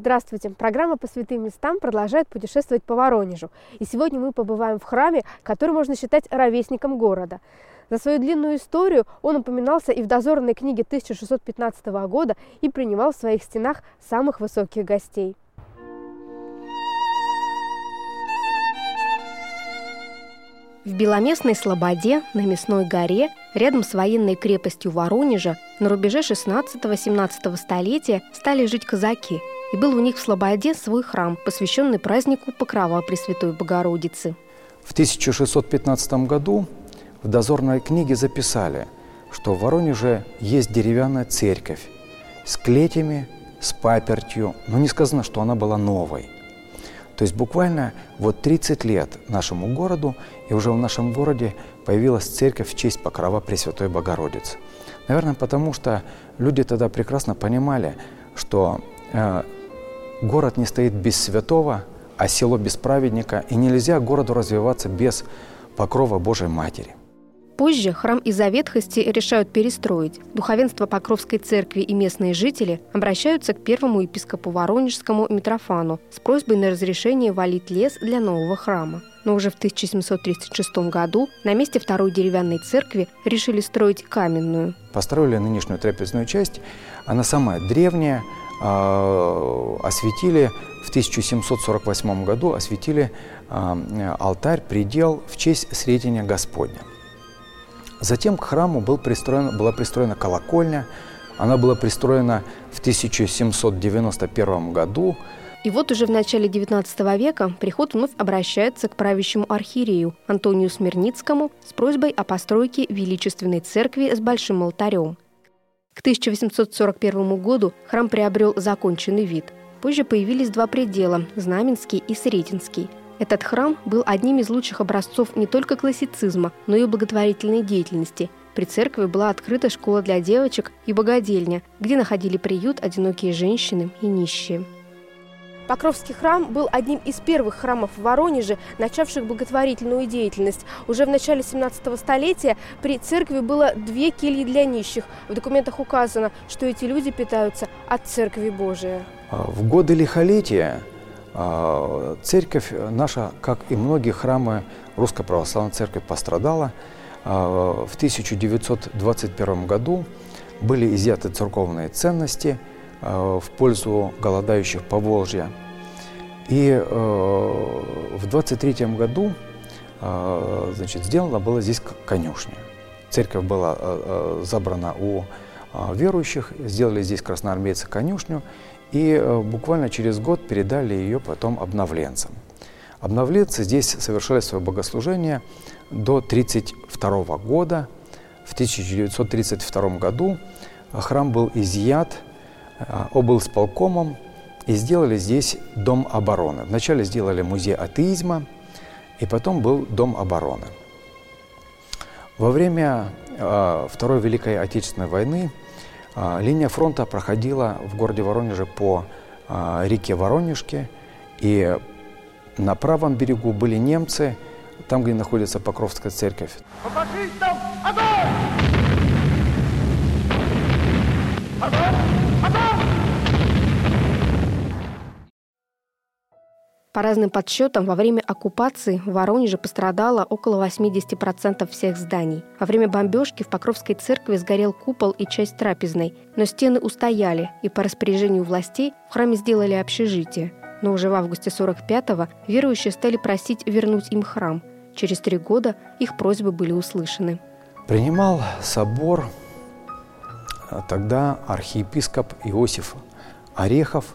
Здравствуйте! Программа «По святым местам» продолжает путешествовать по Воронежу. И сегодня мы побываем в храме, который можно считать ровесником города. За свою длинную историю он упоминался и в дозорной книге 1615 года и принимал в своих стенах самых высоких гостей. В Беломестной Слободе, на Мясной горе, рядом с военной крепостью Воронежа, на рубеже 16-17 столетия стали жить казаки. И был у них в Слободе свой храм, посвященный празднику Покрова Пресвятой Богородицы. В 1615 году в дозорной книге записали, что в Воронеже есть деревянная церковь с клетями, с папертью, но не сказано, что она была новой. То есть буквально 30 лет нашему городу, и уже в нашем городе появилась церковь в честь Покрова Пресвятой Богородицы. Наверное, потому что люди тогда прекрасно понимали, что город не стоит без святого, а село без праведника, и нельзя городу развиваться без покрова Божией Матери. Позже храм из-за ветхости решают перестроить. Духовенство Покровской церкви и местные жители обращаются к первому епископу Воронежскому Митрофану с просьбой на разрешение валить лес для нового храма. Но уже в 1736 году на месте второй деревянной церкви решили строить каменную. Построили нынешнюю трапезную часть, она самая древняя, осветили в 1748 году алтарь, предел в честь Сретения Господня. Затем к храму была пристроена колокольня. Она была пристроена в 1791 году. И вот уже в начале XIX века приход вновь обращается к правящему архиерею Антонию Смирницкому с просьбой о постройке величественной церкви с большим алтарем. К 1841 году храм приобрел законченный вид. Позже появились два предела – Знаменский и Сретенский. Этот храм был одним из лучших образцов не только классицизма, но и благотворительной деятельности. При церкви была открыта школа для девочек и богадельня, где находили приют одинокие женщины и нищие. Покровский храм был одним из первых храмов в Воронеже, начавших благотворительную деятельность. Уже в начале 17 столетия при церкви было 2 кельи для нищих. В документах указано, что эти люди питаются от Церкви Божией. В годы лихолетия церковь наша, как и многие храмы Русской Православной Церкви, пострадала. В 1921 году были изъяты церковные ценности в пользу голодающих Поволжья. И в 1923 году сделана была здесь конюшня. Церковь была забрана у верующих, сделали здесь красноармейцы конюшню, и буквально через год передали ее потом обновленцам. Обновленцы здесь совершали свое богослужение до 1932 года. В 1932 году храм был изъят облсполкомом и сделали здесь дом обороны. Вначале сделали музей атеизма, и потом был дом обороны. Во время Второй Великой Отечественной войны линия фронта проходила в городе Воронеже по реке Воронежке, и на правом берегу были немцы, там, где находится Покровская церковь. По фашистам огонь! Огонь! Огонь! По разным подсчетам, во время оккупации в Воронеже пострадало около 80% всех зданий. Во время бомбежки в Покровской церкви сгорел купол и часть трапезной, но стены устояли, и по распоряжению властей в храме сделали общежитие. Но уже в августе 1945-го верующие стали просить вернуть им храм. Через 3 года их просьбы были услышаны. Принимал собор тогда архиепископ Иосиф Орехов.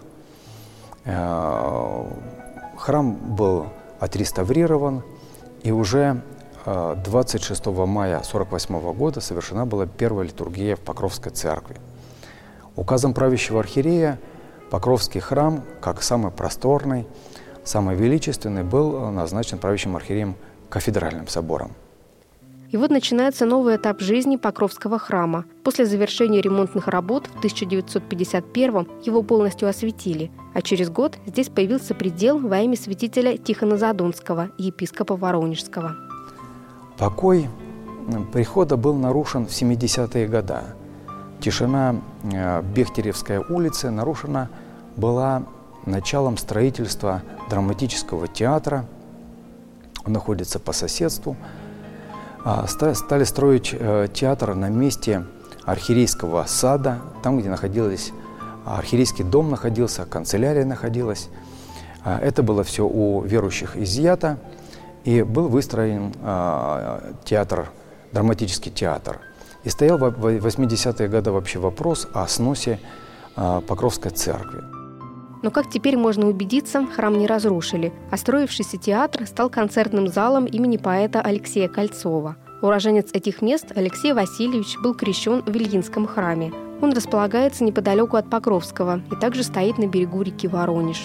Храм был отреставрирован, и уже 26 мая 1948 года совершена была первая литургия в Покровской церкви. Указом правящего архиерея Покровский храм, как самый просторный, самый величественный, был назначен правящим архиереем кафедральным собором. И вот начинается новый этап жизни Покровского храма. После завершения ремонтных работ в 1951-м его полностью осветили, а через год здесь появился предел во имя святителя Тихона Задонского, епископа Воронежского. Покой прихода был нарушен в 70-е годы. Тишина Бехтеревской улицы нарушена была началом строительства драматического театра. Он находится по соседству. Стали строить театр на месте архиерейского сада, там, где находились архиерейский дом находился, канцелярия находилась. Это было все у верующих изъято, и был выстроен театр, драматический театр. И стоял в 80-е годы вообще вопрос о сносе Покровской церкви. Но, как теперь можно убедиться, храм не разрушили, а строившийся театр стал концертным залом имени поэта Алексея Кольцова. Уроженец этих мест Алексей Васильевич был крещен в Ильинском храме. Он располагается неподалеку от Покровского и также стоит на берегу реки Воронеж.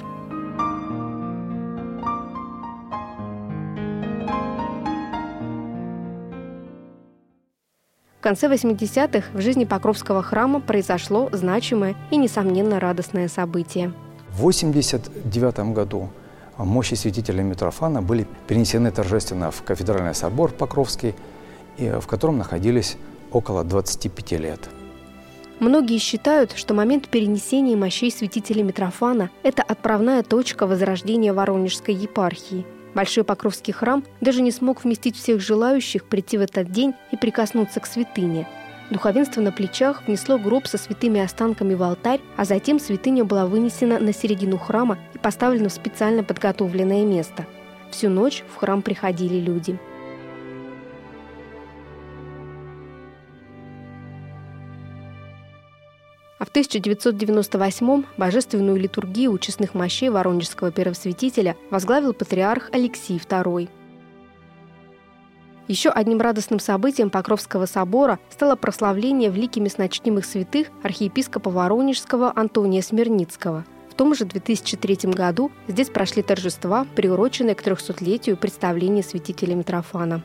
В конце 80-х в жизни Покровского храма произошло значимое и, несомненно, радостное событие. В 1989 году мощи святителя Митрофана были перенесены торжественно в кафедральный собор Покровский, в котором находились около 25 лет. Многие считают, что момент перенесения мощей святителя Митрофана – это отправная точка возрождения Воронежской епархии. Большой Покровский храм даже не смог вместить всех желающих прийти в этот день и прикоснуться к святыне. Духовенство на плечах внесло гроб со святыми останками в алтарь, а затем святыня была вынесена на середину храма и поставлена в специально подготовленное место. Всю ночь в храм приходили люди. А в 1998-м божественную литургию у честных мощей воронежского первосвятителя возглавил патриарх Алексий II. Еще одним радостным событием Покровского собора стало прославление великими сночтимых святых архиепископа Воронежского Антония Смирницкого. В том же 2003 году здесь прошли торжества, приуроченные к 300-летию представления святителя Митрофана.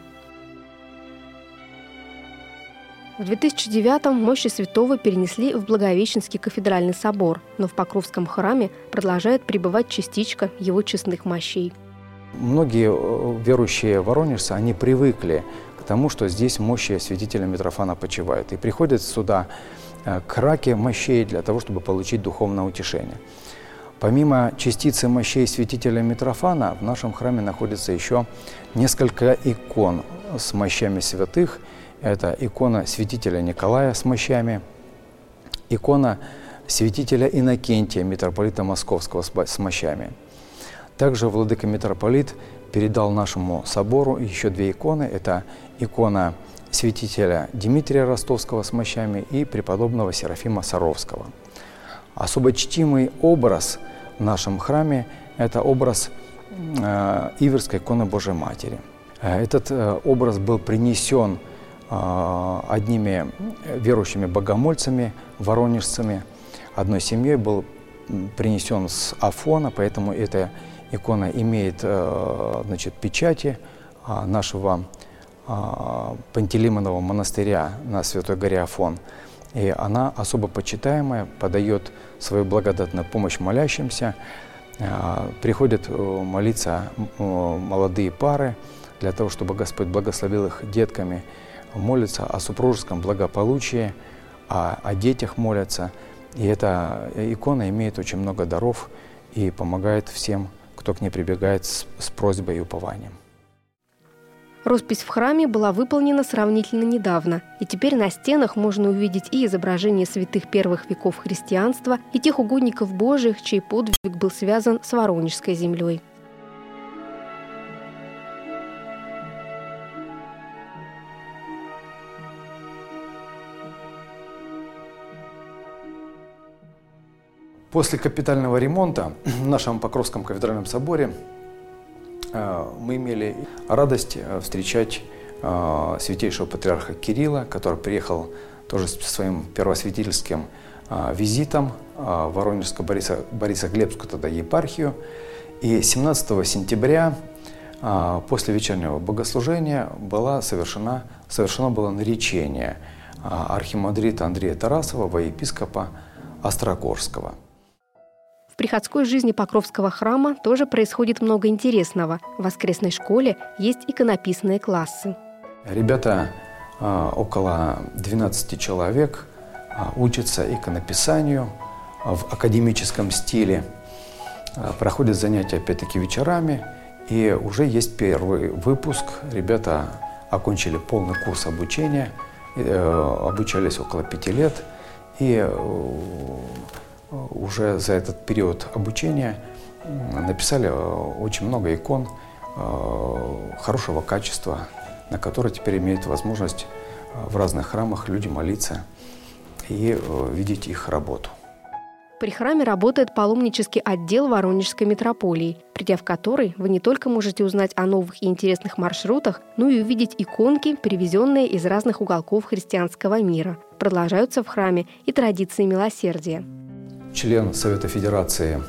В 2009-м мощи святого перенесли в Благовещенский кафедральный собор, но в Покровском храме продолжает пребывать частичка его честных мощей. Многие верующие воронежцы, они привыкли к тому, что здесь мощи святителя Митрофана почивают, и приходят сюда к раке мощей для того, чтобы получить духовное утешение. Помимо частицы мощей святителя Митрофана, в нашем храме находится еще несколько икон с мощами святых. Это икона святителя Николая с мощами, икона святителя Иннокентия, митрополита Московского, с мощами. Также владыка митрополит передал нашему собору еще две иконы. Это икона святителя Дмитрия Ростовского с мощами и преподобного Серафима Саровского. Особо чтимый образ в нашем храме – это образ Иверской иконы Божией Матери. Этот образ был принесен одними верующими богомольцами, воронежцами, одной семьей, был принесен с Афона, поэтому эта икона имеет печати нашего Пантелеймонового монастыря на Святой горе Афон. И она особо почитаемая, подает свою благодатную помощь молящимся. Приходят молиться молодые пары для того, чтобы Господь благословил их детками, молятся о супружеском благополучии, о детях молятся. И эта икона имеет очень много даров и помогает всем, кто к ней прибегает с просьбой и упованием. Роспись в храме была выполнена сравнительно недавно, и теперь на стенах можно увидеть и изображения святых первых веков христианства, и тех угодников Божьих, чей подвиг был связан с Воронежской землей. После капитального ремонта в нашем Покровском кафедральном соборе мы имели радость встречать святейшего патриарха Кирилла, который приехал тоже со своим первосвятительским визитом в Воронежскую Борисоглебскую тогда епархию. И 17 сентября после вечернего богослужения совершено было наречение архимандрита Андрея Тарасова во епископа Острогорского. В приходской жизни Покровского храма тоже происходит много интересного. В воскресной школе есть иконописные классы. Ребята, около 12 человек, учатся иконописанию в академическом стиле. Проходят занятия опять-таки вечерами. И уже есть первый выпуск. Ребята окончили полный курс обучения. Обучались около 5 лет. И уже за этот период обучения написали очень много икон хорошего качества, на которые теперь имеют возможность в разных храмах люди молиться и видеть их работу. При храме работает паломнический отдел Воронежской митрополии, придя в который вы не только можете узнать о новых и интересных маршрутах, но и увидеть иконки, привезенные из разных уголков христианского мира. Продолжаются в храме и традиции милосердия. Член Совета Федерации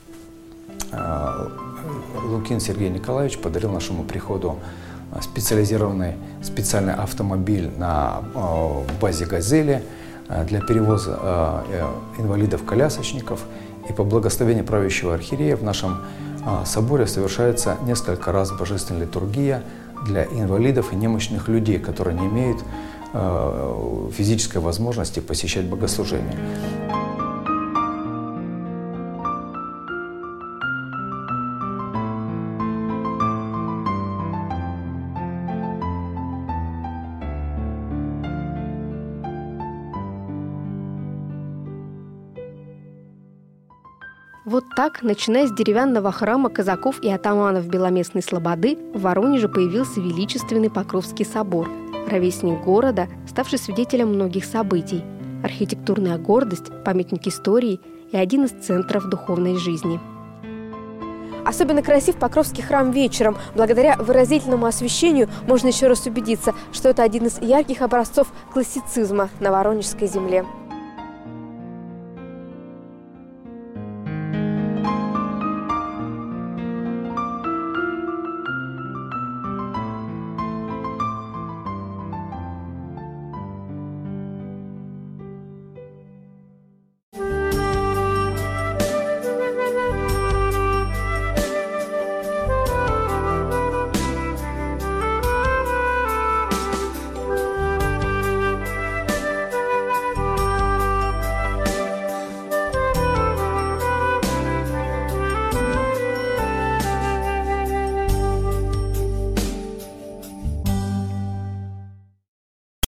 Лукин Сергей Николаевич подарил нашему приходу специальный автомобиль на базе «Газели» для перевоза инвалидов-колясочников. И по благословению правящего архиерея в нашем соборе совершается несколько раз божественная литургия для инвалидов и немощных людей, которые не имеют физической возможности посещать богослужение. Вот так, начиная с деревянного храма казаков и атаманов Беломестной слободы, в Воронеже появился величественный Покровский собор, ровесник города, ставший свидетелем многих событий, архитектурная гордость, памятник истории и один из центров духовной жизни. Особенно красив Покровский храм вечером. Благодаря выразительному освещению можно еще раз убедиться, что это один из ярких образцов классицизма на воронежской земле.